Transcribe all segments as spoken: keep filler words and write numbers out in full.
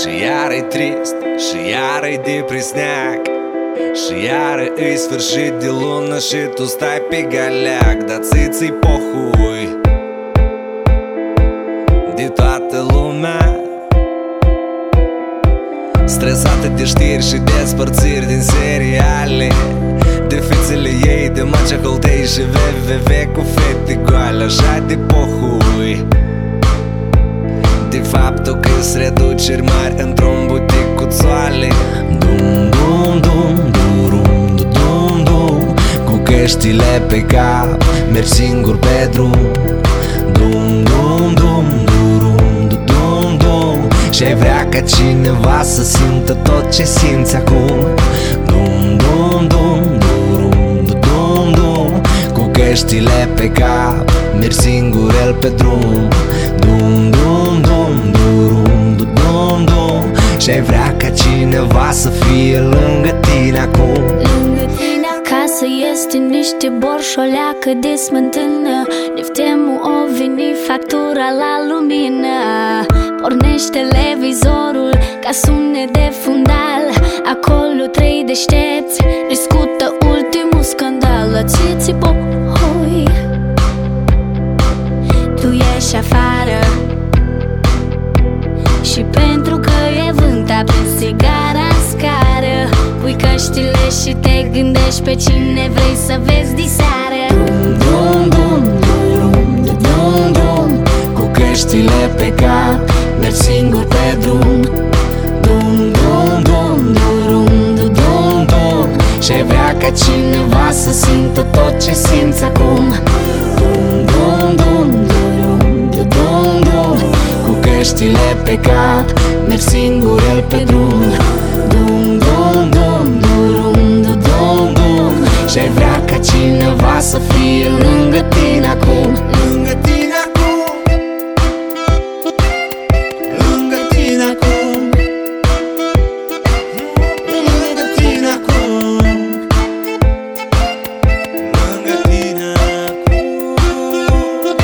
Și iară-i trist, și iară-i depresneac, și iară îi sfârșit de lună și tu stai pe galeac. Dar ți-ți-i pohui de toată lumea, stresată de știri și despărțiri din seriale, de fițele ei, de Macea Holtei și V V V cu fete goale. Așa de pohui de faptul că-s reduceri mari într-un butic cu țoale. Dum, dum, dum, durum, dum, dum, cu căștile pe cap, mergi singur pe drum. Dum, dum, dum, durum, dum, dum, și-ai vrea ca cineva să simtă tot ce simți acum. Dum, dum, dum, durum, dum, dum, cu căștile pe cap, mergi singur el pe drum. Dum, dum, dum, durum, dum, dum, și-ai vrea ca cineva să fie lângă tine acum. Lângă tine acasă este niște borșoleacă de smântână, Neftemul o veni factura la lumină. Pornește televizorul ca sunet de fundal, acolo trei deștepți discută ultimul scandal. Ți-ți pohoi, tu ieși afară și pentru că e vânt aprins sigara în scară, pui căștile și te gândești pe cine vrei să vezi diseară. Dum, dum, dum, dum, dum, dum, cu căștile pe cap, mergi singur pe drum. Dum, dum, dum, durum, dum, dum, și-ai vrea ca cineva să simtă tot ce simți acum. Dum, dum, dum, durum, dum, dum, cu căștile pe cap, mergi singur el pe drum. Dum, dum, dum, durum, dum, dum, și-ai vrea ca cineva să fie lângă tine acum. Lângă tine acum, lângă tine acum, lângă tine acum, lângă tine acum.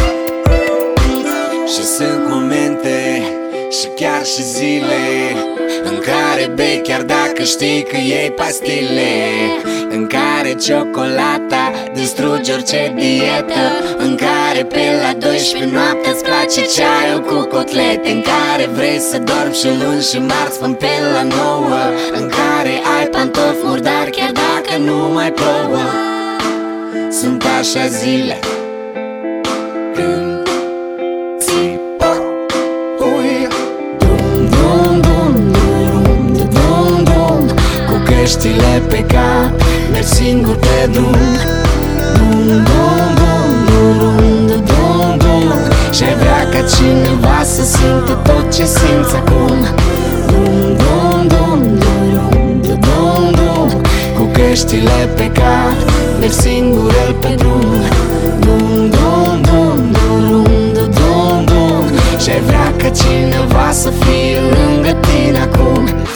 Și sunt momente și chiar și zile în care bei chiar dacă știi că iei pastile, în care ciocolata distruge orice dietă, în care pe la doisprezece noaptea îți place ceaiul cu cotlete, în care vrei să dormi și luni și marți până pe la nouă, în care ai pantofi murdari chiar dacă nu mai plouă. Sunt așa zile când ți pohui. Dum, dum, dum, durum, dum, dum, cu căștile pe cap, mergi singur pe drum. Dum, dum, dum, durum, dum, dum, și-ai vrea ca cineva să simtă tot ce simți acum. Dum, dum, dum, durum, dum, dum, cu căștile pe cap, mergi singur el pe drum. Dum, dum, dum, durum, dum, dum, și-ai vrea ca cineva să fie lângă tine acum.